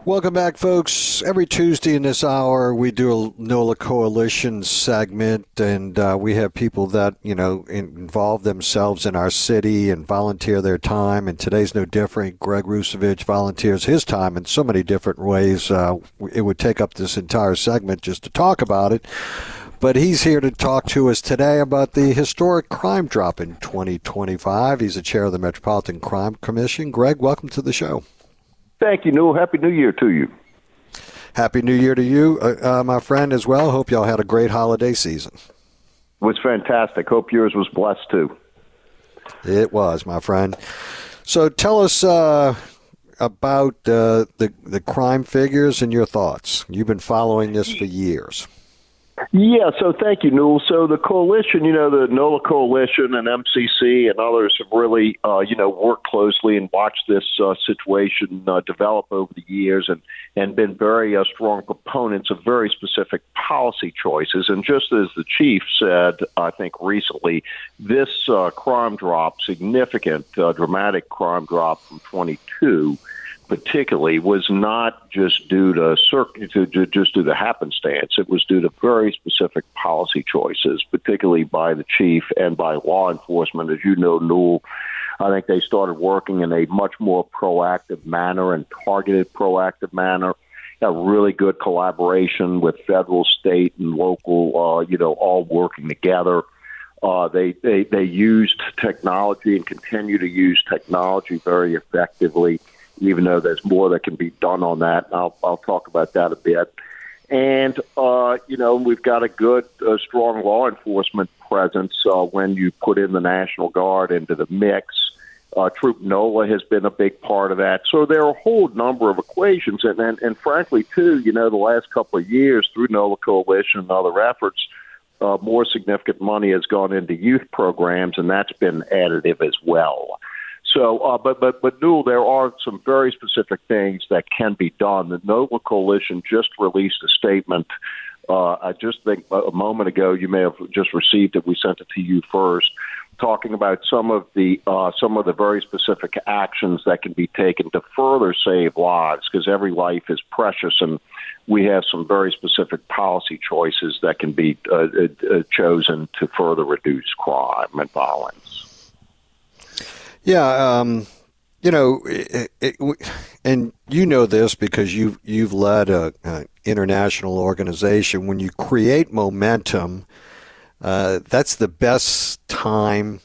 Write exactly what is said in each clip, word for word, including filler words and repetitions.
Welcome back, folks. Every Tuesday in this hour, we do a NOLA Coalition segment, and uh, we have people that, you know, involve themselves in our city and volunteer their time, and today's no different. Greg Rusevich volunteers his time in so many different ways. Uh, it would take up this entire segment just to talk about it, but he's here to talk to us today about the historic crime drop in twenty twenty-five. He's the chair of the Metropolitan Crime Commission. Greg, welcome to the show. Thank you, Newell. Happy New Year to you. Happy New Year to you, uh, uh, my friend, as well. Hope y'all had a great holiday season. It was fantastic. Hope yours was blessed, too. It was, my friend. So tell us uh, about uh, the, the crime figures and your thoughts. You've been following this for years. Yeah, so thank you, Newell. So the coalition, you know, the NOLA Coalition and M C C and others have really, uh, you know, worked closely and watched this uh, situation uh, develop over the years and, and been very uh, strong proponents of very specific policy choices. And just as the chief said, I think recently, this uh, crime drop, significant, uh, dramatic crime drop from twenty-two, particularly was not just due to, to, to just due to happenstance. It was due to very specific policy choices, particularly by the chief and by law enforcement. As you know, Newell, I think they started working in a much more proactive manner and targeted proactive manner. A really good collaboration with federal, state, and local, uh, you know, all working together. Uh, they, they, they used technology and continue to use technology very effectively, even though there's more that can be done on that. And I'll, I'll talk about that a bit. And, uh, you know, we've got a good, uh, strong law enforcement presence uh, when you put in the National Guard into the mix. Uh, Troop NOLA has been a big part of that. So there are a whole number of equations. And, and, and frankly, too, you know, the last couple of years through NOLA Coalition and other efforts, uh, more significant money has gone into youth programs, and that's been additive as well. So, uh, but, but, but, Newell, there are some very specific things that can be done. The NOLA Coalition just released a statement. Uh, I just think a moment ago, you may have just received it. We sent it to you first, talking about some of the uh, some of the very specific actions that can be taken to further save lives, because every life is precious, and we have some very specific policy choices that can be uh, uh, chosen to further reduce crime and violence. Yeah, um, you know, it, it, and you know this because you've you've led a, a international organization. When you create momentum, uh, that's the best time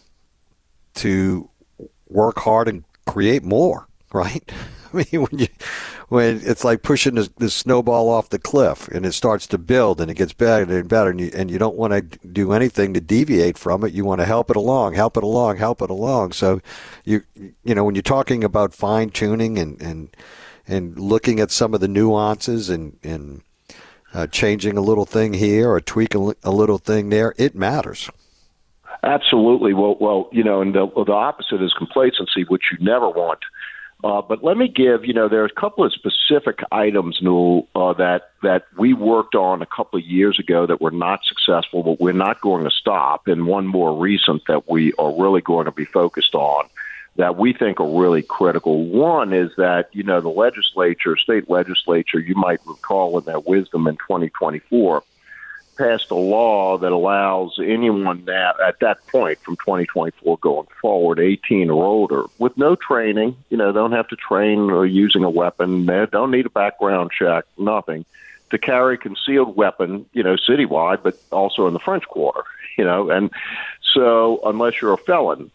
to work hard and create more, right? I mean, when you when it's like pushing the, the snowball off the cliff, and it starts to build, and it gets better and better, and you, and you don't want to do anything to deviate from it. You want to help it along, help it along, help it along. So, you you know, when you're talking about fine tuning and and and looking at some of the nuances and and uh, changing a little thing here or tweaking a little thing there, it matters. Absolutely. Well, well, you know, and the, the opposite is complacency, which you never want. Uh, but let me give, you know, there are a couple of specific items, Newell, uh, that, that we worked on a couple of years ago that were not successful, but we're not going to stop. And one more recent that we are really going to be focused on that we think are really critical. One is that, you know, the legislature, state legislature, you might recall in their wisdom in twenty twenty-four, passed a law that allows anyone now at that point from twenty twenty-four going forward, eighteen or older, with no training, you know, don't have to train or using a weapon, they don't need a background check, nothing, to carry concealed weapon, you know, citywide, but also in the French Quarter, you know, and so unless you're a felon.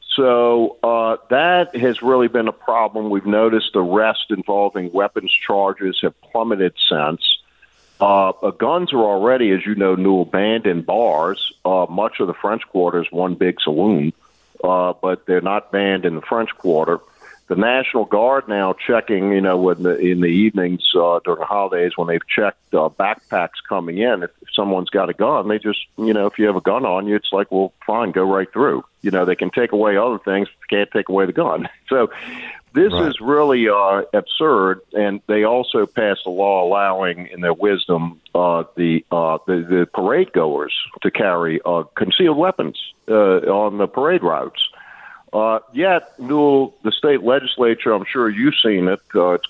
So uh, that has really been a problem. We've noticed arrests involving weapons charges have plummeted since. Uh, guns are already, as you know, Newell, banned in bars. Uh, much of the French Quarter is one big saloon, uh, but they're not banned in the French Quarter. The National Guard now checking, you know, when the, in the evenings uh, during the holidays when they've checked uh, backpacks coming in. If, if someone's got a gun, they just, you know, if you have a gun on you, it's like, well, fine, go right through. You know, they can take away other things, but they can't take away the gun. So this right. is really uh, absurd, and they also passed a law allowing, in their wisdom, uh, the, uh, the the parade goers to carry uh, concealed weapons uh, on the parade routes. Uh, yet, Newell, the state legislature, I'm sure you've seen it, uh, it's quite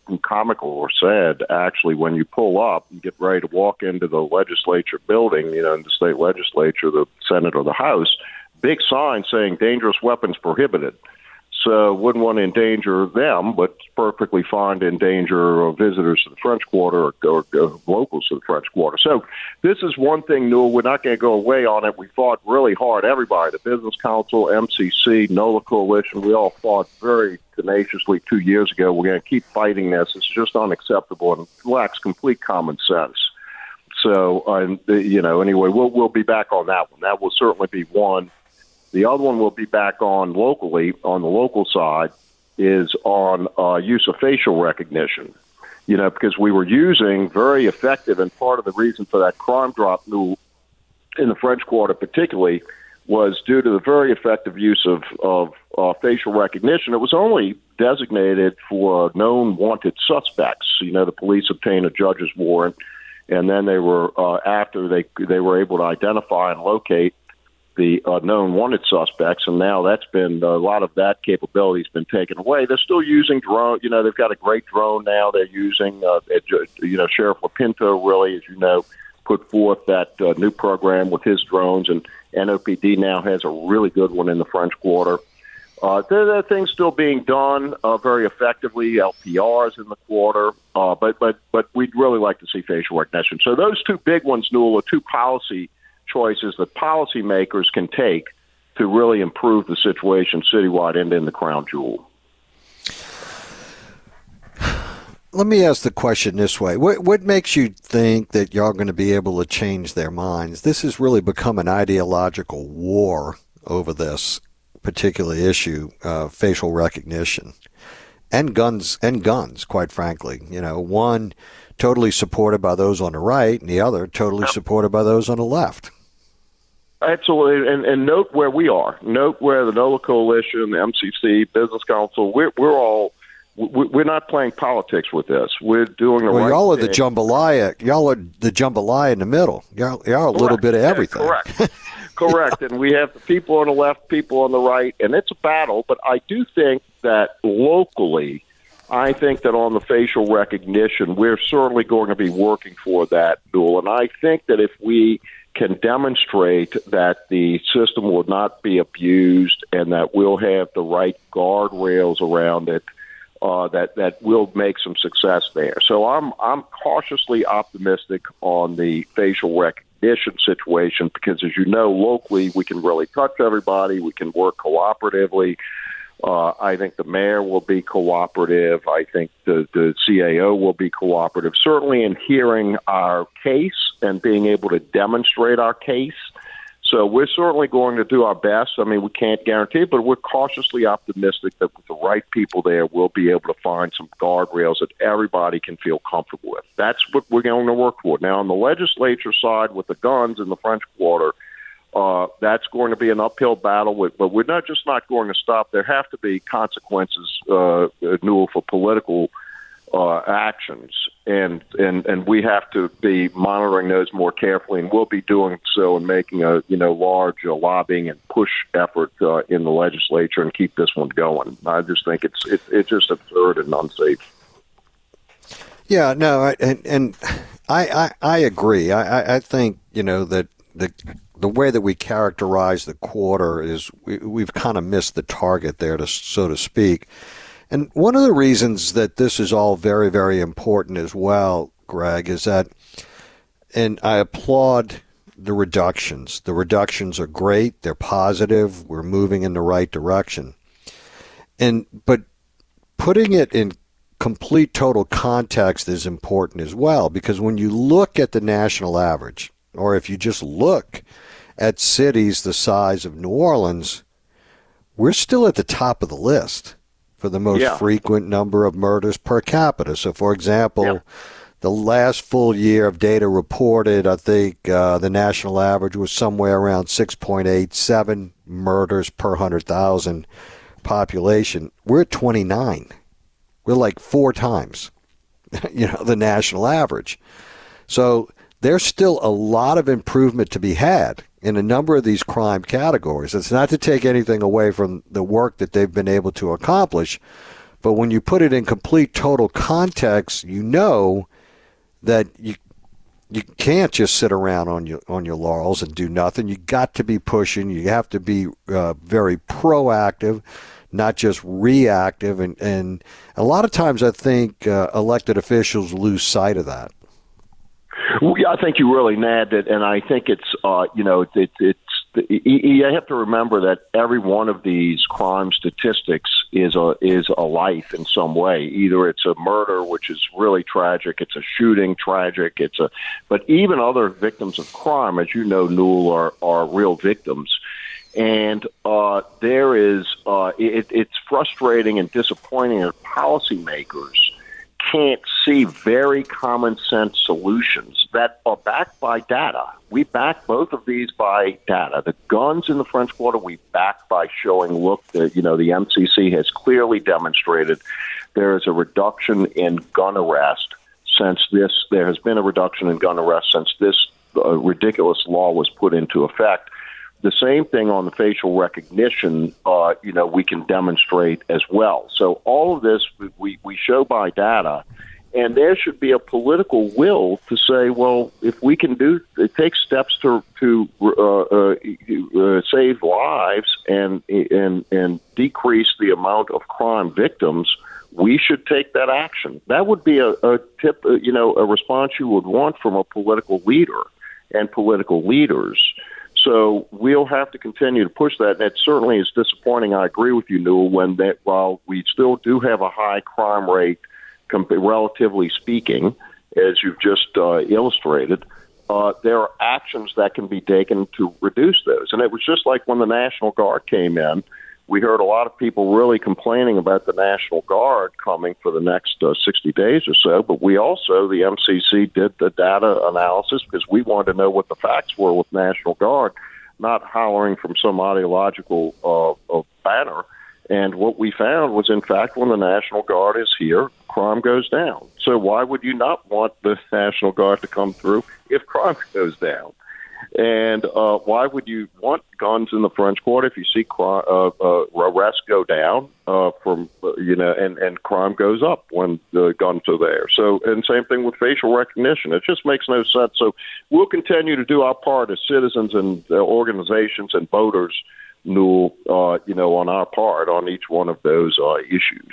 comical or sad, actually, when you pull up and get ready to walk into the legislature building, you know, in the state legislature, the Senate or the House, big sign saying dangerous weapons prohibited. So wouldn't want to endanger them, but perfectly fine to endanger visitors to the French Quarter or, or, or locals to the French Quarter. So this is one thing, Newell. We're not going to go away on it. We fought really hard, everybody, the Business Council, M C C, NOLA Coalition. We all fought very tenaciously two years ago. We're going to keep fighting this. It's just unacceptable and lacks complete common sense. So, um, you know, anyway, we'll we'll be back on that one. That will certainly be one. The other one we'll be back on locally, on the local side, is on uh, use of facial recognition. You know, because we were using very effective, and part of the reason for that crime drop in the French Quarter particularly was due to the very effective use of, of uh, facial recognition. It was only designated for known wanted suspects. You know, the police obtained a judge's warrant, and then they were, uh, after they they were able to identify and locate the uh, known wanted suspects, and now that's been, a lot of that capability has been taken away. They're still using drone. You know, they've got a great drone now they're using. Uh, it, you know, Sheriff Lapinto really, as you know, put forth that uh, new program with his drones, and N O P D now has a really good one in the French Quarter. Uh, there, there are things still being done uh, very effectively, L P Rs in the quarter, uh, but but but we'd really like to see facial recognition. So those two big ones, Newell, are two policy choices that policymakers can take to really improve the situation citywide and in the crown jewel. Let me ask the question this way. What, what makes you think that y'all going to be able to change their minds? This has really become an ideological war over this particular issue, uh, facial recognition. And guns, and guns, quite frankly. You know, one totally supported by those on the right, and the other totally supported by those on the left. Absolutely, and, and note where we are. Note where the NOLA Coalition, the M C C, Business Council, we're, we're all, we're not playing politics with this. We're doing the well, right y'all are thing. the jambalaya. Y'all are the jambalaya in the middle. Y'all, y'all are a little bit of everything. Yeah, correct. Correct, and we have the people on the left, people on the right, and it's a battle, but I do think that locally, I think that on the facial recognition, we're certainly going to be working for that, Newell, and I think that if we can demonstrate that the system will not be abused and that we'll have the right guardrails around it, uh, that that will make some success there. So I'm I'm cautiously optimistic on the facial recognition situation because, as you know, locally we can really touch everybody. We can work cooperatively. Uh, I think the mayor will be cooperative. I think the, the C A O will be cooperative, certainly in hearing our case and being able to demonstrate our case. So we're certainly going to do our best. I mean, we can't guarantee it, but we're cautiously optimistic that with the right people there, we'll be able to find some guardrails that everybody can feel comfortable with. That's what we're going to work toward. Now, on the legislature side with the guns in the French Quarter, Uh, that's going to be an uphill battle, with, but we're not just not going to stop. There have to be consequences, uh, Newell, for political uh, actions, and, and and we have to be monitoring those more carefully, and we'll be doing so and making a you know large uh, lobbying and push effort uh, in the legislature and keep this one going. I just think it's it, it's just absurd and unsafe. Yeah, no, I, and and I I, I agree. I, I think you know that the. The way that we characterize the quarter is we, we've kind of missed the target there, to, so to speak. And one of the reasons that this is all very, very important as well, Greg, is that, and I applaud the reductions. The reductions are great. They're positive. We're moving in the right direction. And but putting it in complete total context is important as well, because when you look at the national average, or if you just look at cities the size of New Orleans, we're still at the top of the list for the most yeah. frequent number of murders per capita. So, for example, yeah. the last full year of data reported, I think uh, the national average was somewhere around six point eight seven murders per one hundred thousand population. We're at twenty-nine. We're like four times, you know, the national average. So there's still a lot of improvement to be had in a number of these crime categories. It's not to take anything away from the work that they've been able to accomplish, But when you put it in complete total context, you know that you you can't just sit around on your on your laurels and do nothing. You got to be pushing. You have to be uh, very proactive, not just reactive. And, and a lot of times I think uh, elected officials lose sight of that. Well, yeah, I think you really nabbed it, and I think it's uh, you know it, it's you have to remember that every one of these crime statistics is a is a life in some way. Either it's a murder, which is really tragic, it's a shooting, tragic, it's a but even other victims of crime, as you know, Newell, are are real victims. And uh, there is uh, it, it's frustrating and disappointing that policymakers can't see very common sense solutions that are backed by data. We back both of these by data. The guns in the French Quarter we back by showing, look, the, you know, the M C C has clearly demonstrated there is a reduction in gun arrest since this, there has been a reduction in gun arrest since this uh, ridiculous law was put into effect. The same thing on the facial recognition, uh, you know, we can demonstrate as well. So all of this we, we show by data, and there should be a political will to say, well, if we can do, it takes steps to to uh, uh, uh, save lives and and and decrease the amount of crime victims, we should take that action. That would be a, a tip, uh, you know, a response you would want from a political leader and political leaders. So we'll have to continue to push that. And it certainly is disappointing. I agree with you, Newell, when that while we still do have a high crime rate, relatively speaking, as you've just uh, illustrated, uh, there are actions that can be taken to reduce those. And it was just like when the National Guard came in. We heard a lot of people really complaining about the National Guard coming for the next uh, sixty days or so, but we also, the M C C, did the data analysis because we wanted to know what the facts were with National Guard, not hollering from some ideological uh, uh, banner. And what we found was, in fact, when the National Guard is here, crime goes down. So why would you not want the National Guard to come through if crime goes down? And uh, why would you want guns in the French Quarter if you see crime, uh, uh, arrests go down uh, from uh, you know, and, and crime goes up when the guns are there? So, and same thing with facial recognition. It just makes no sense. So, we'll continue to do our part as citizens and uh, organizations and voters, Newell, uh, you know, on our part on each one of those uh, issues.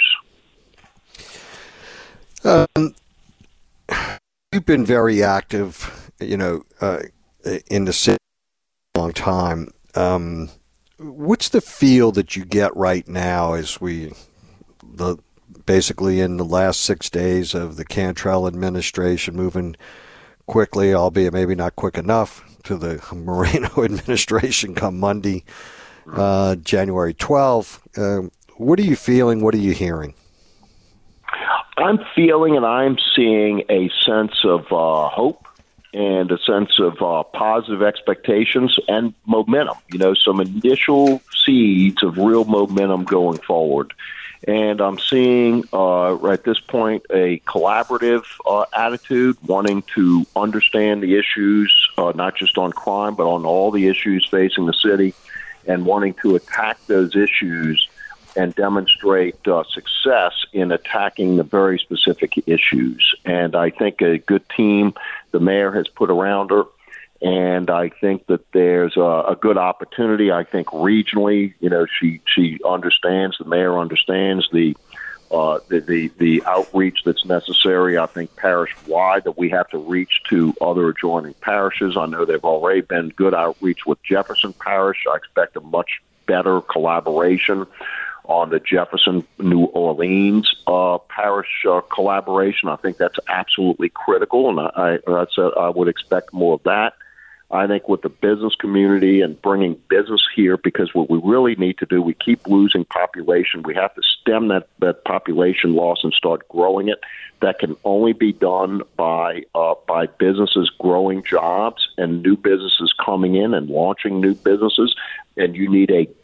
Um, you've been very active, you know. Uh, in the city for a long time. Um, what's the feel that you get right now as we, the basically in the last six days of the Cantrell administration, moving quickly, albeit maybe not quick enough, to the Moreno administration come Monday, uh, January twelfth. Uh, what are you feeling? What are you hearing? I'm feeling and I'm seeing a sense of uh, hope and a sense of uh, positive expectations and momentum, you know, some initial seeds of real momentum going forward. And I'm seeing uh, at this point a collaborative uh, attitude, wanting to understand the issues, uh, not just on crime, but on all the issues facing the city, and wanting to attack those issues and demonstrate uh, success in attacking the very specific issues. And I think a good team the mayor has put around her, and I think that there's a, a good opportunity. I think regionally, you know, she she understands, the mayor understands the uh, the, the the outreach that's necessary. I think parish-wide that we have to reach to other adjoining parishes. I know there have already been good outreach with Jefferson Parish. I expect a much better collaboration on the Jefferson, New Orleans uh, parish uh, collaboration. I think that's absolutely critical, and I, I, said I would expect more of that. I think with the business community and bringing business here, because what we really need to do, we keep losing population. We have to stem that, that population loss and start growing it. That can only be done by uh, by businesses growing jobs and new businesses coming in and launching new businesses. And you need a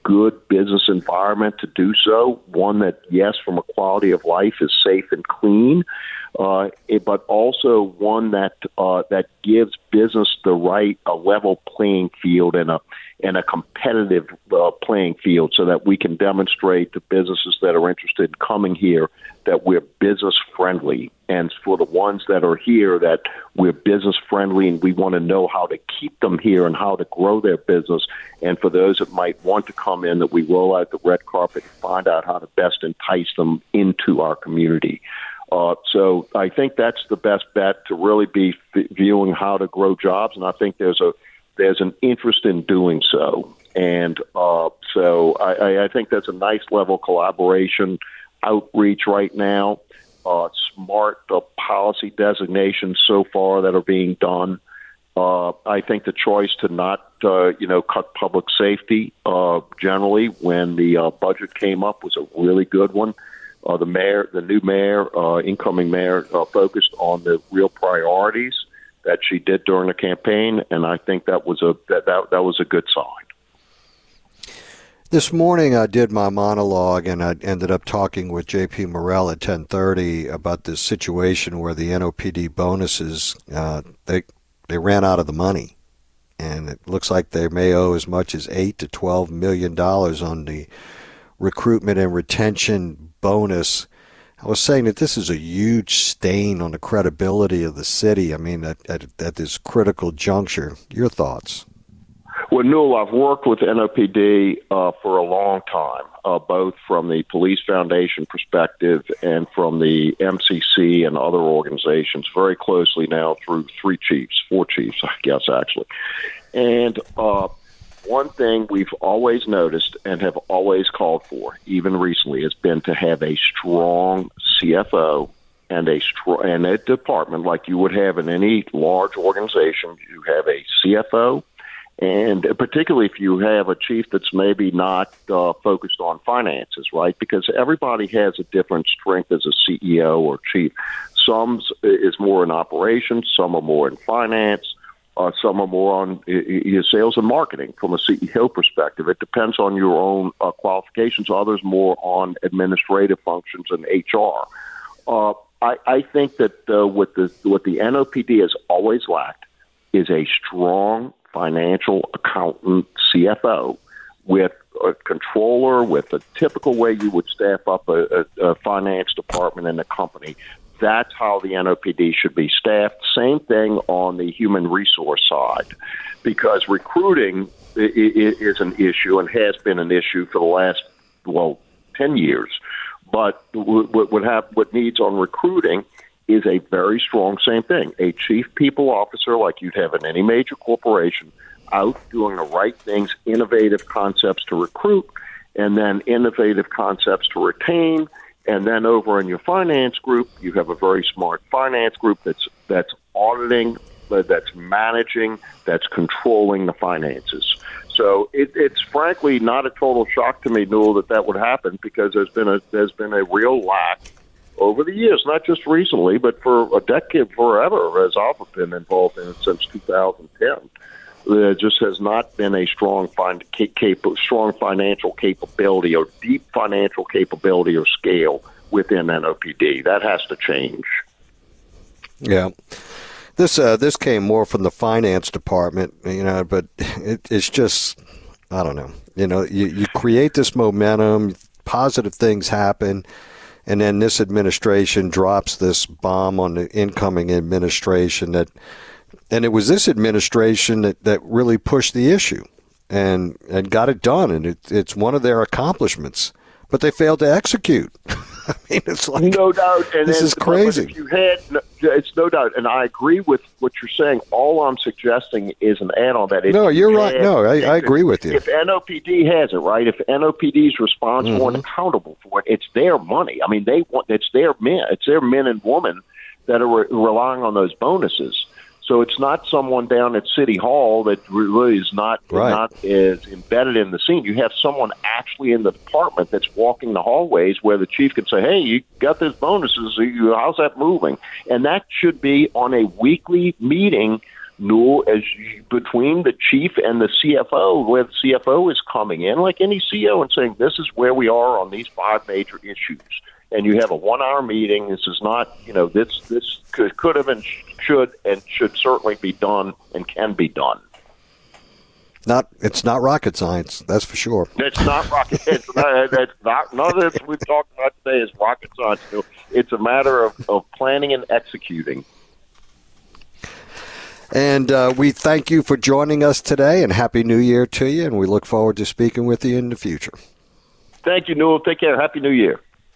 good business environment to do so. One that, yes, from a quality of life is safe and clean, uh, it, but also one that uh, that gives business the right a level playing field and a and a competitive uh, playing field, so that we can demonstrate to businesses that are interested in coming here that we're business friendly, and for the ones that are here that we're business friendly and we want to know how to keep them here and how to grow their business. And for those that might want to come in, that we roll out the red carpet and find out how to best entice them into our community. Uh, so I think that's the best bet, to really be f- viewing how to grow jobs, and I think there's a there's an interest in doing so. And uh, so I, I think that's a nice level of collaboration, outreach right now, uh, smart uh, policy designations so far that are being done. Uh, I think the choice to not, uh, you know, cut public safety uh, generally when the uh, budget came up was a really good one. Uh, the mayor, the new mayor, uh, incoming mayor, uh, focused on the real priorities that she did during the campaign, and I think that was a that that, that was a good sign. This morning I did my monologue, and I ended up talking with J P Morrell at ten thirty about this situation where the N O P D bonuses, uh, they they ran out of the money, and it looks like they may owe as much as eight to twelve million dollars on the recruitment and retention bonus. I was saying that this is a huge stain on the credibility of the city. I mean, at, at, at this critical juncture. Your thoughts? Well, Newell, I've worked with N O P D uh, for a long time, uh, both from the Police Foundation perspective and from the M C C and other organizations, very closely now through three chiefs, four chiefs, I guess, actually. And uh, one thing we've always noticed and have always called for, even recently, has been to have a strong C F O and a str- and a department like you would have in any large organization. You have a C F O, and particularly if you have a chief that's maybe not uh, focused on finances, right? Because everybody has a different strength as a C E O or chief. Some is more in operations, some are more in finance. Uh, some are more on uh, sales and marketing from a C E O perspective. It depends on your own uh, qualifications. Others more on administrative functions and H R. Uh, I, I think that uh, what the what the N O P D has always lacked is a strong financial accountant C F O with a controller, with a typical way you would staff up a, a, a finance department in a company. That's how the N O P D should be staffed. Same thing on the human resource side, because recruiting is an issue and has been an issue for the last, well, ten years. But what, what, have, what needs on recruiting is a very strong same thing. A chief people officer like you'd have in any major corporation out doing the right things, innovative concepts to recruit, and then innovative concepts to retain. And then over in your finance group, you have a very smart finance group that's that's auditing, that's managing, that's controlling the finances. So it, it's frankly not a total shock to me, Newell, that that would happen, because there's been a there's been a real lack over the years, not just recently, but for a decade, forever, as I've been involved in it since two thousand ten. There just has not been a strong fin- cap- strong financial capability or deep financial capability or scale within N O P D. That has to change. Yeah. This uh, this came more from the finance department, you know, but it, it's just, I don't know. You know, you, you create this momentum, positive things happen, and then this administration drops this bomb on the incoming administration that, and it was this administration that, that really pushed the issue and, and got it done. And it, it's one of their accomplishments, but they failed to execute. I mean, it's like, no doubt. And this then, is crazy. If you had, it's no doubt. And I agree with what you're saying. All I'm suggesting is an add on that. If no, you're you right. had, No, I, I agree with you. If N O P D has it, right? If N O P D is responsible mm-hmm. and accountable for it, it's their money. I mean, they want, it's their men, it's their men and women that are re- relying on those bonuses. So it's not someone down at City Hall that really is not right. not as embedded in the scene. You have someone actually in the department that's walking the hallways where the chief can say, hey, you got these bonuses. How's that moving? And that should be on a weekly meeting, Newell, as you, between the chief and the C F O, where the C F O is coming in like any C E O and saying, this is where we are on these five major issues. And you have a one-hour meeting. This is not, you know, this this could, could have and should and should certainly be done and can be done. Not, it's not rocket science, that's for sure. It's not rocket. It's not. That's not. None of this we've talked about today is rocket science. It's a matter of, of planning and executing. And uh, we thank you for joining us today, and Happy New Year to you. And we look forward to speaking with you in the future. Thank you, Newell. Take care. Happy New Year.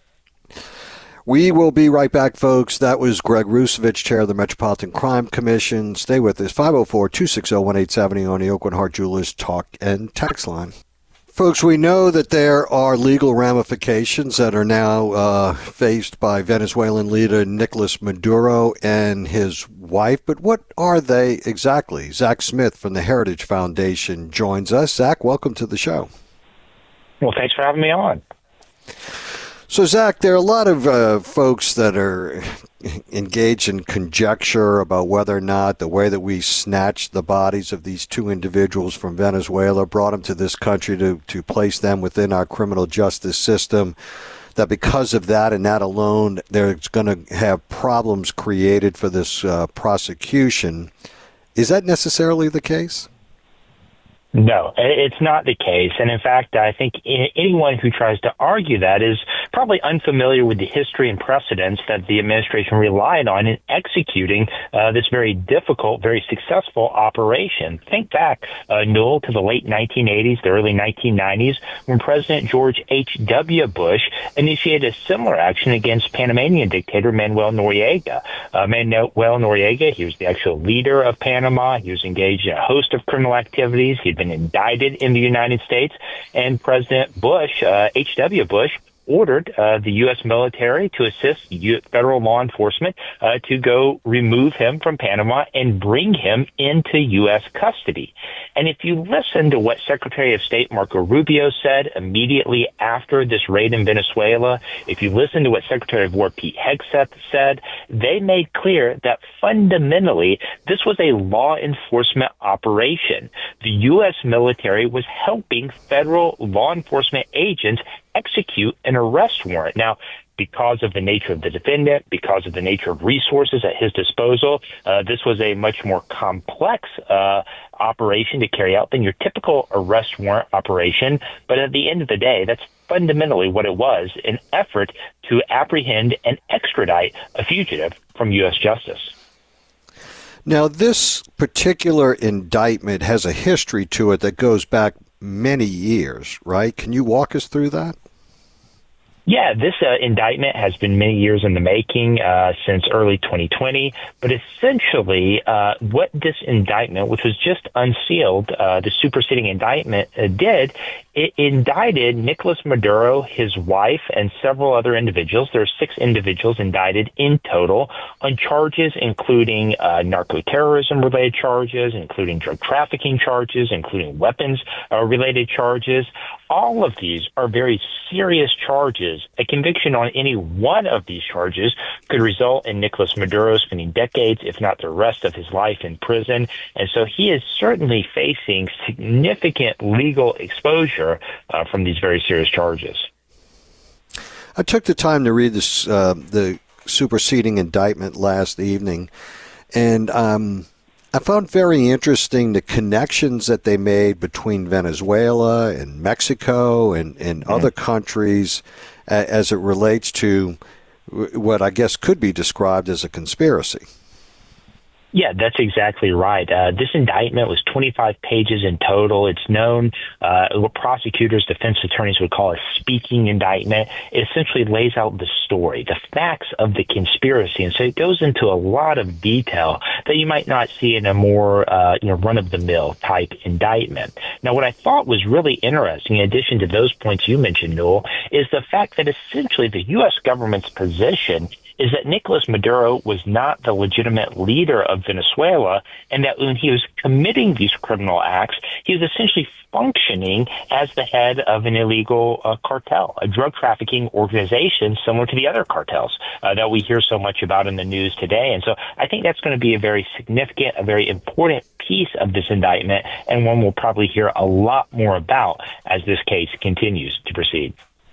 We will be right back, folks. That was Greg Rusevich, Chair of the Metropolitan Crime Commission. Stay with us. five oh four, two six oh, one eight seven oh on the Oakland Heart Jewelers Talk and Text line. Folks, we know that there are legal ramifications that are now uh, faced by Venezuelan leader Nicolas Maduro and his wife, but what are they exactly? Zach Smith from the Heritage Foundation joins us. Zach, welcome to the show. Well, thanks for having me on. So, Zach, there are a lot of uh, folks that are engaged in conjecture about whether or not the way that we snatched the bodies of these two individuals from Venezuela, brought them to this country to, to place them within our criminal justice system, that because of that and that alone, there's going to have problems created for this uh, prosecution. Is that necessarily the case? No, it's not the case. And in fact, I think anyone who tries to argue that is probably unfamiliar with the history and precedents that the administration relied on in executing uh, this very difficult, very successful operation. Think back, uh, Newell, to the late nineteen eighties, the early nineteen nineties, when President George H W. Bush initiated a similar action against Panamanian dictator Manuel Noriega. Uh, Manuel Noriega, he was the actual leader of Panama. He was engaged in a host of criminal activities. He'd been indicted in the United States, and President Bush, uh, H W. Bush, ordered uh, the U S military to assist U- federal law enforcement uh, to go remove him from Panama and bring him into U S custody. And if you listen to what Secretary of State Marco Rubio said immediately after this raid in Venezuela, if you listen to what Secretary of War Pete Hegseth said, they made clear that fundamentally this was a law enforcement operation. The U S military was helping federal law enforcement agents execute an arrest warrant. Now, because of the nature of the defendant, because of the nature of resources at his disposal, uh, this was a much more complex uh, operation to carry out than your typical arrest warrant operation. But at the end of the day, that's fundamentally what it was, an effort to apprehend and extradite a fugitive from U S justice. Now, this particular indictment has a history to it that goes back many years, right? Can you walk us through that? Yeah, this uh, indictment has been many years in the making, uh, since early twenty twenty. But essentially, uh, what this indictment, which was just unsealed, uh, the superseding indictment uh, did, it indicted Nicolas Maduro, his wife, and several other individuals. There are six individuals indicted in total on charges including uh, narco-terrorism-related charges, including drug trafficking charges, including weapons-related uh, charges. All of these are very serious charges. A conviction on any one of these charges could result in Nicolas Maduro spending decades, if not the rest of his life, in prison. And so he is certainly facing significant legal exposure uh, from these very serious charges. I took the time to read this, uh, the superseding indictment last evening, and um, I found very interesting the connections that they made between Venezuela and Mexico and, and mm-hmm. other countries uh, as it relates to what I guess could be described as a conspiracy. Yeah, that's exactly right. Uh, this indictment was twenty-five pages in total. It's known, uh, what prosecutors, defense attorneys would call a speaking indictment. It essentially lays out the story, the facts of the conspiracy. And so it goes into a lot of detail that you might not see in a more, uh, you know, run-of-the-mill type indictment. Now, what I thought was really interesting, in addition to those points you mentioned, Newell, is the fact that essentially the U S government's position is that Nicolas Maduro was not the legitimate leader of Venezuela, and that when he was committing these criminal acts, he was essentially functioning as the head of an illegal uh, cartel, a drug trafficking organization similar to the other cartels uh, that we hear so much about in the news today. And so I think that's going to be a very significant, a very important piece of this indictment, and one we'll probably hear a lot more about as this case continues to proceed.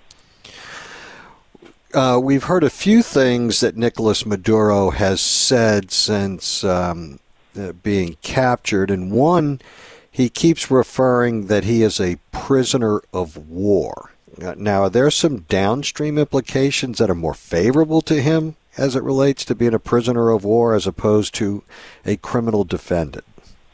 Uh, we've heard a few things that Nicolas Maduro has said since um, uh, being captured, and one, he keeps referring that he is a prisoner of war. Uh, now, are there some downstream implications that are more favorable to him as it relates to being a prisoner of war as opposed to a criminal defendant?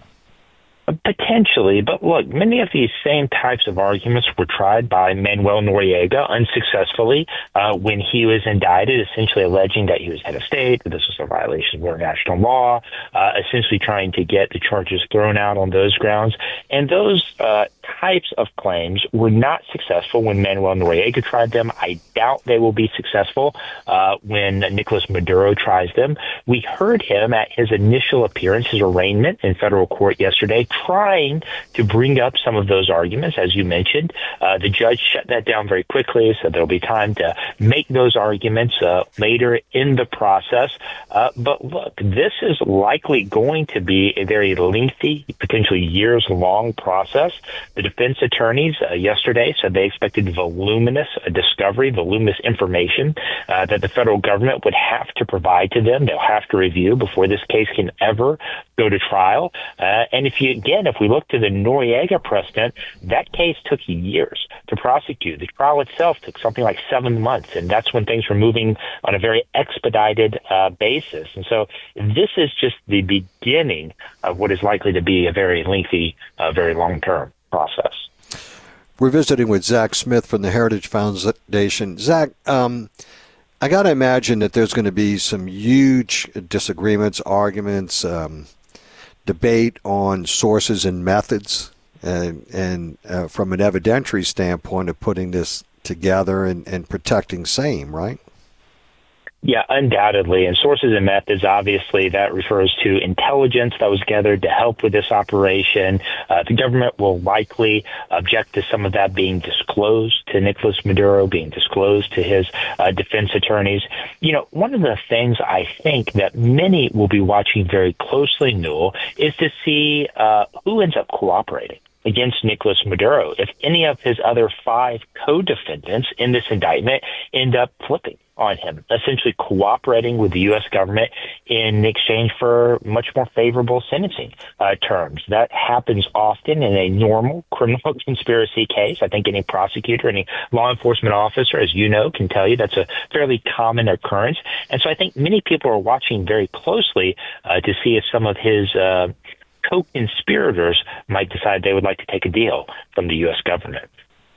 Potentially, but look, many of these same types of arguments were tried by Manuel Noriega unsuccessfully uh, when he was indicted, essentially alleging that he was head of state, that this was a violation of international law, uh, essentially trying to get the charges thrown out on those grounds. And those uh, types of claims were not successful when Manuel Noriega tried them. I doubt they will be successful uh, when Nicolas Maduro tries them. We heard him at his initial appearance, his arraignment in federal court yesterday, trying to bring up some of those arguments, as you mentioned. Uh, the judge shut that down very quickly, so there'll be time to make those arguments uh, later in the process. Uh, but look, this is likely going to be a very lengthy, potentially years-long process. The defense attorneys uh, yesterday said they expected voluminous uh, discovery, voluminous information uh, that the federal government would have to provide to them. They'll have to review before this case can ever go to trial. Uh, and if you Again, if we look to the Noriega precedent, that case took years to prosecute. The trial itself took something like seven months, and that's when things were moving on a very expedited uh, basis. And so this is just the beginning of what is likely to be a very lengthy, uh, very long-term process. We're visiting with Zach Smith from the Heritage Foundation. Zach, um, I got to imagine that there's going to be some huge disagreements, arguments, um, debate on sources and methods, and, and uh, from an evidentiary standpoint of putting this together and, and protecting same, right? Yeah, undoubtedly. And sources and methods, obviously, that refers to intelligence that was gathered to help with this operation. Uh, the government will likely object to some of that being disclosed to Nicolas Maduro, being disclosed to his uh, defense attorneys. You know, one of the things I think that many will be watching very closely, Newell, is to see uh, who ends up cooperating against Nicolas Maduro. If any of his other five co-defendants in this indictment end up flipping on him, essentially cooperating with the U S government in exchange for much more favorable sentencing uh, terms. That happens often in a normal criminal conspiracy case. I think any prosecutor, any law enforcement officer, as you know, can tell you that's a fairly common occurrence. And so I think many people are watching very closely uh, to see if some of his uh, co-conspirators might decide they would like to take a deal from the U S government.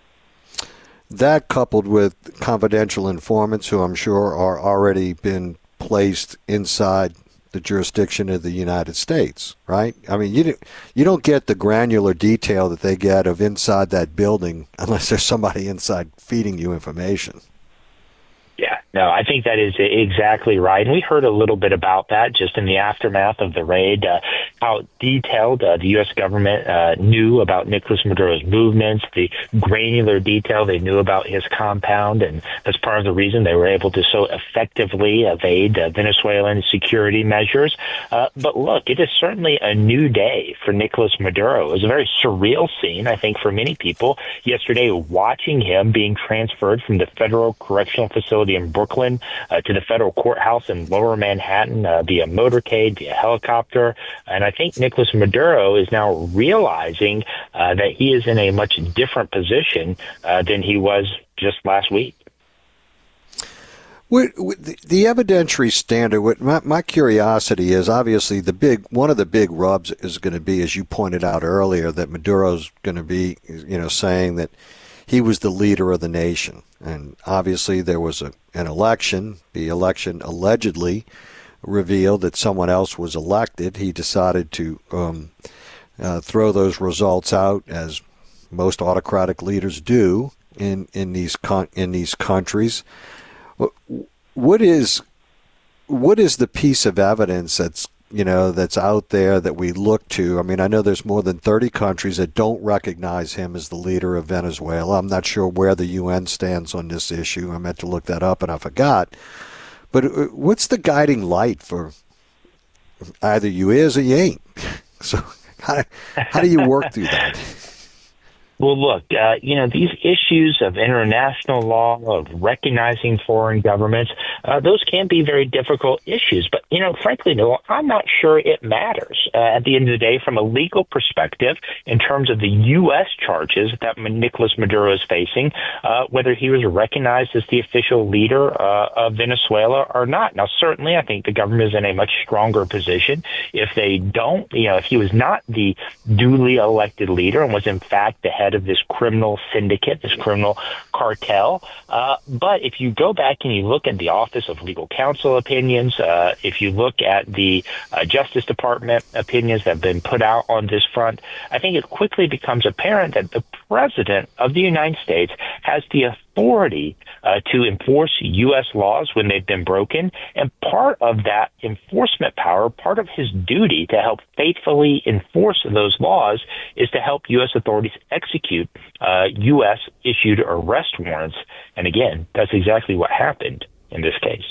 That, coupled with confidential informants who I'm sure are already been placed inside the jurisdiction of the United States, right? I mean, you don't, you don't get the granular detail that they get of inside that building unless there's somebody inside feeding you information. Yeah, no, I think that is exactly right. And we heard a little bit about that just in the aftermath of the raid, uh, how detailed uh, the U S government uh, knew about Nicolas Maduro's movements, the granular detail they knew about his compound. And that's part of the reason they were able to so effectively evade uh, Venezuelan security measures. Uh, but look, it is certainly a new day for Nicolas Maduro. It was a very surreal scene, I think, for many people yesterday, watching him being transferred from the federal correctional facility in Brooklyn uh, to the federal courthouse in Lower Manhattan uh, via motorcade, via helicopter. And I think Nicolas Maduro is now realizing uh, that he is in a much different position uh, than he was just last week. With, with the, the evidentiary standard, what my, my curiosity is, obviously the big one of the big rubs is going to be, as you pointed out earlier, that Maduro's going to be, you know, saying that he was the leader of the nation. And obviously there was a, an election. The election allegedly revealed that someone else was elected. He decided to um, uh, throw those results out, as most autocratic leaders do in, in these con- in these countries. What is what is the piece of evidence that's you know, that's out there that we look to? I mean, I know there's more than thirty countries that don't recognize him as the leader of Venezuela. I'm not sure where the U N stands on this issue. I meant to look that up and I forgot. But what's the guiding light for either you is or you ain't? So how, how do you work through that? Well, look, uh, you know, these issues of international law, of recognizing foreign governments, uh, those can be very difficult issues. But, you know, frankly, no, I'm not sure it matters uh, at the end of the day from a legal perspective in terms of the U S charges that Nicolas Maduro is facing, uh, whether he was recognized as the official leader uh, of Venezuela or not. Now, certainly, I think the government is in a much stronger position if they don't, you know, if he was not the duly elected leader and was in fact the head of this criminal syndicate, this criminal cartel. Uh, but if you go back and you look at the Office of Legal Counsel opinions, uh, if you look at the uh, Justice Department opinions that have been put out on this front, I think it quickly becomes apparent that the President of the United States has the authority uh, to enforce U S laws when they've been broken. And part of that enforcement power, part of his duty to help faithfully enforce those laws is to help U S authorities execute uh, U S-issued arrest warrants. And again, that's exactly what happened in this case.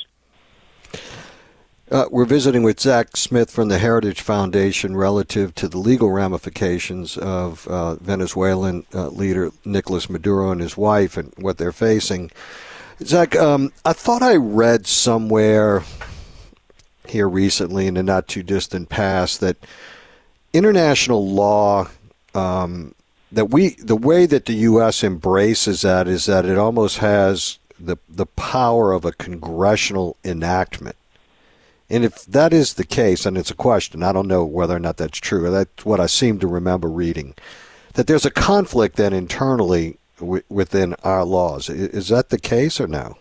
Uh, we're visiting with Zach Smith from the Heritage Foundation relative to the legal ramifications of uh, Venezuelan uh, leader Nicolas Maduro and his wife and what they're facing. Zach, um, I thought I read somewhere here recently in the not-too-distant past that international law, um, that we, the way that the U S embraces that is that it almost has the the power of a congressional enactment. And if that is the case, and it's a question, I don't know whether or not that's true. That's what I seem to remember reading, that there's a conflict then internally w- within our laws. Is that the case or no?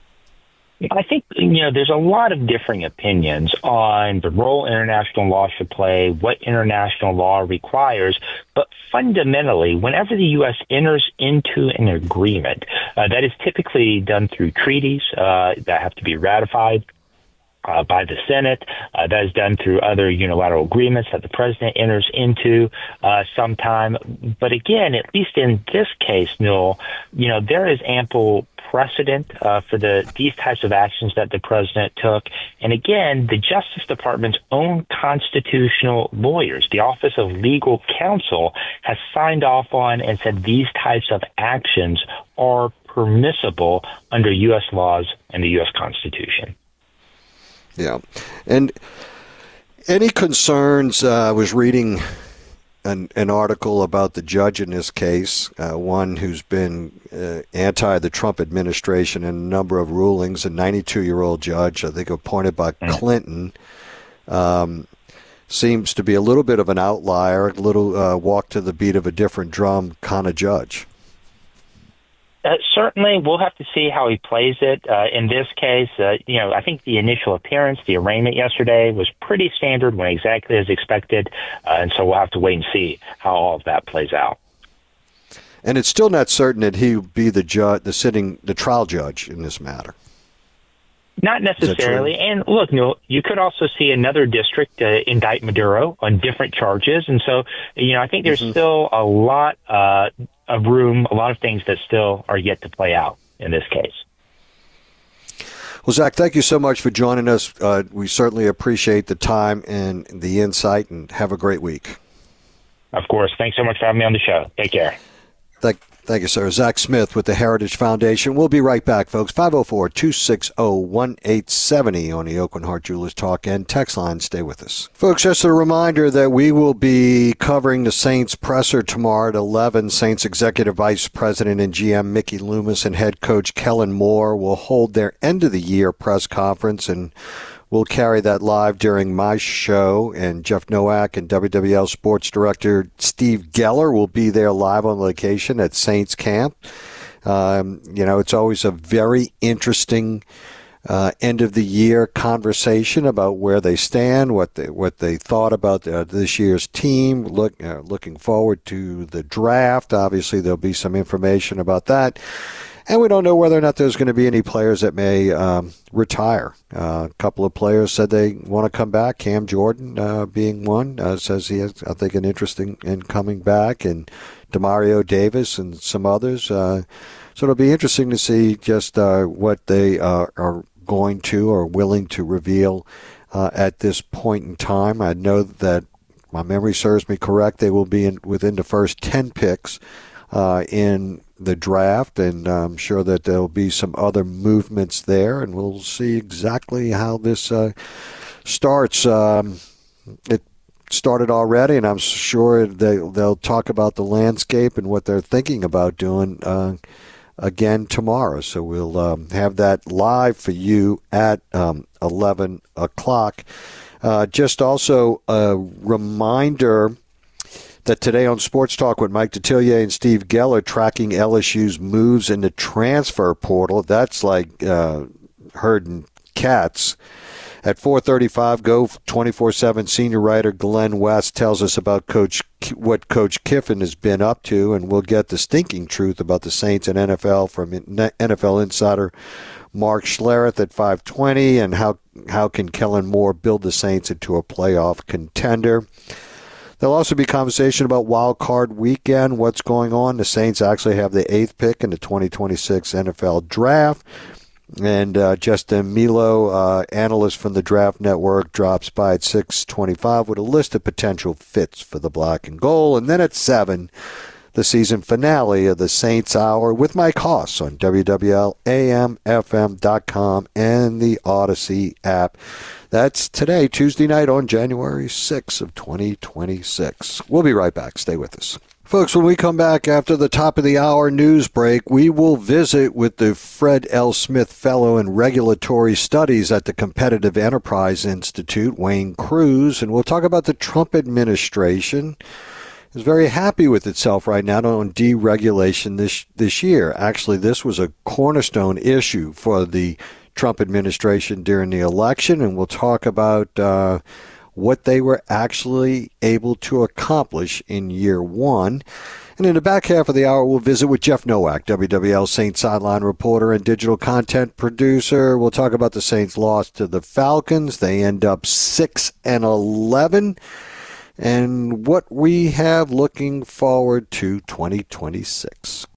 I think, you know, there's a lot of differing opinions on the role international law should play, what international law requires. But fundamentally, whenever the U S enters into an agreement, uh, that is typically done through treaties uh, that have to be ratified Uh, by the Senate. Uh, that is done through other unilateral agreements that the president enters into uh, sometime. But again, at least in this case, Newell, you know, there is ample precedent uh, for the these types of actions that the president took. And again, the Justice Department's own constitutional lawyers, the Office of Legal Counsel, has signed off on and said these types of actions are permissible under U S laws and the U S Constitution. Yeah. And any concerns, uh, I was reading an, an article about the judge in this case, uh, one who's been uh, anti the Trump administration in a number of rulings, a ninety-two-year-old judge, I think appointed by Clinton, um, seems to be a little bit of an outlier, a little uh, walk to the beat of a different drum kind of judge. Uh, certainly, we'll have to see how he plays it. Uh, in this case, uh, you know, I think the initial appearance, the arraignment yesterday was pretty standard, went exactly as expected, uh, and so we'll have to wait and see how all of that plays out. And it's still not certain that he would be the judge, the sitting, the trial judge in this matter. Not necessarily. And look, Neil, you could also see another district uh, indict Maduro on different charges. And so, you know, I think there's mm-hmm. still a lot uh, of room, a lot of things that still are yet to play out in this case. Well, Zach, thank you so much for joining us. Uh, we certainly appreciate the time and the insight, and have a great week. Of course. Thanks so much for having me on the show. Take care. Thank Thank you, sir. Zach Smith with the Heritage Foundation. We'll be right back, folks. five oh four, two six oh, one eight seven oh on the Aucoin Hart Jewelers Talk and text line. Stay with us. Folks, just a reminder that we will be covering the Saints presser tomorrow at eleven. Saints Executive Vice President and G M Mickey Loomis and head coach Kellen Moore will hold their end-of-the-year press conference, and we'll carry that live during my show, and Jeff Nowak and W W L Sports Director Steve Geller will be there live on location at Saints Camp. Um, you know, it's always a very interesting uh, end-of-the-year conversation about where they stand, what they, what they thought about uh, this year's team, look, uh, looking forward to the draft. Obviously, there'll be some information about that. And we don't know whether or not there's going to be any players that may um, retire. Uh, a couple of players said they want to come back. Cam Jordan uh, being one, uh, says he has, I think, an interest in, in coming back, and Demario Davis and some others. Uh, so it'll be interesting to see just uh, what they uh, are going to or willing to reveal uh, at this point in time. I know that my memory serves me correct. They will be in, within the first ten picks uh, in the draft, and I'm sure that there'll be some other movements there, and we'll see exactly how this uh, starts. Um, it started already, and I'm sure they, they'll talk about the landscape and what they're thinking about doing uh, again tomorrow. So we'll um, have that live for you at um, eleven o'clock. Uh, just also a reminder that today on Sports Talk with Mike Detillier and Steve Geller, tracking L S U's moves in the transfer portal. That's like uh, herding cats. At four thirty-five, Go twenty-four seven senior writer Glenn West tells us about Coach what Coach Kiffin has been up to, and we'll get the stinking truth about the Saints and N F L from N F L insider Mark Schlereth at five twenty, and how, how can Kellen Moore build the Saints into a playoff contender. There'll also be conversation about Wild Card Weekend, what's going on. The Saints actually have the eighth pick in the twenty twenty-six N F L Draft. And uh, Justin Milo, uh, analyst from the Draft Network, drops by at six twenty-five with a list of potential fits for the black and gold. And then at seven, the season finale of the Saints Hour with Mike Haas on W W L A M F M dot com and the Odyssey app. That's today, Tuesday night on January sixth of twenty twenty-six. We'll be right back. Stay with us. Folks, when we come back after the top of the hour news break, we will visit with the Fred L. Smith Fellow in Regulatory Studies at the Competitive Enterprise Institute, Wayne Cruz, and we'll talk about the Trump administration is very happy with itself right now on deregulation this this year. Actually, this was a cornerstone issue for the Trump administration during the election, and we'll talk about uh, what they were actually able to accomplish in year one. And in the back half of the hour, we'll visit with Jeff Nowak, W W L Saints sideline reporter and digital content producer. We'll talk about the Saints' loss to the Falcons. They end up six and eleven. And what we have looking forward to twenty twenty-six.